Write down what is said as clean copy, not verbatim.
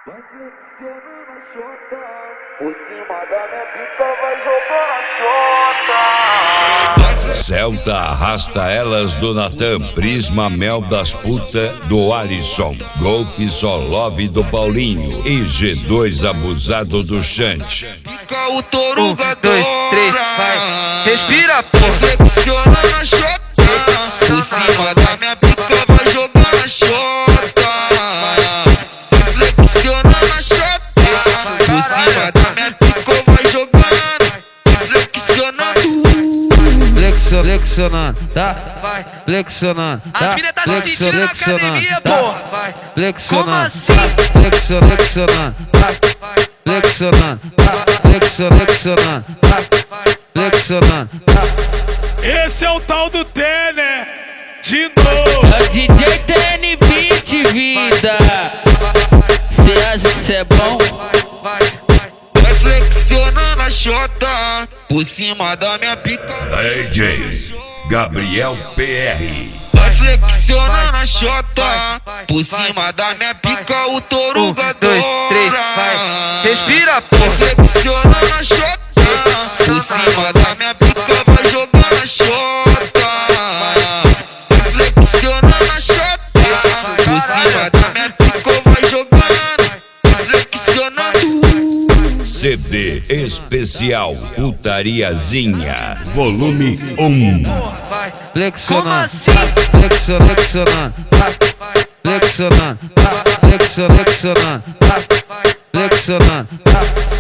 Vai flexionando a xota, por cima da minha pica vai jogando a xota. Celta arrasta elas do Natan, Prisma Mel das Puta do Alisson, Golf Solove do Paulinho e G2 abusado do Chante. Pica o toruga, 2, 3, vai. Respira, porra. Flexionando a xota, por cima da minha pica vai jogando a xota. Flexionando a xota, por cima da minha pica vai jogando. Flexionando. Flexionando, tá? Vai. Flexionando, tá? As mina tá se sentindo na academia, porra. Vai. Flexionando, Como assim? tá? Flexionando, tá? Flexionando, tá? Flexionando, tá? Flexionando, tá? Esse é o tal do Tener, de novo. É o DJ TN Beat, vida. Cê acha que cê é bom? Vai flexionando a xota, por cima da minha pica. DJ Gabriel PR. Vai flexionando a xota, por cima da minha pica o toruga 2, 3, vai. Respira, porra. Flexionando a xota, por cima da minha pica vai jogando a xota. Flexionando a xota, por cima da minha pica vai jogando. Flexionando. CD especial Putariazinha, volume 1. Vai. Flexionando, Como assim? tá? Flexionando, tá? Flexionando, tá? Flexionando, tá? Flexionando, tá?